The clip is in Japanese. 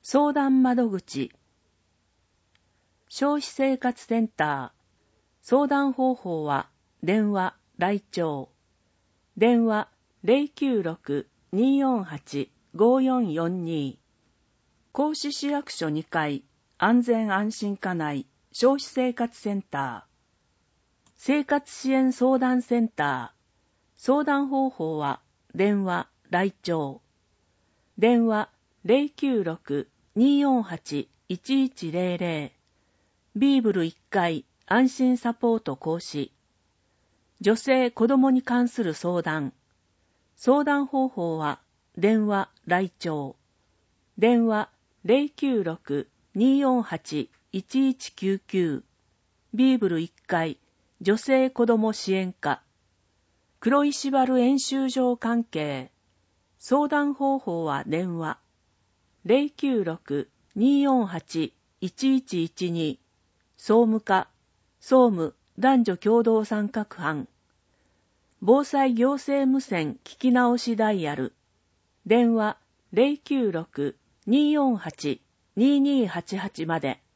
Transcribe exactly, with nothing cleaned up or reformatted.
相談窓口。消費生活センター。相談方法は電話、来庁。電話 ゼロきゅうろく にーよんはち ごーよんよんに。甲子市役所にかい安全安心課内消費生活センター。生活支援相談センター。相談方法は電話、来庁。電話 ゼロきゅうろく にーよんはち いちいちゼロゼロ。ビーブルいっかい安心サポート講師。女性・子供に関する相談。相談方法は電話、来庁。電話 ゼロきゅうろく にーよんはち いちいちきゅうきゅう。ビーブルいっかい女性・子供支援課。黒石原演習場関係。相談方法は電話。ゼロきゅうろく にーよんはち いちいちいちに。総務課、総務男女共同参画班。防災行政無線聞き直しダイヤル。電話 ゼロきゅうろく にーよんはち にーにーはちはち まで。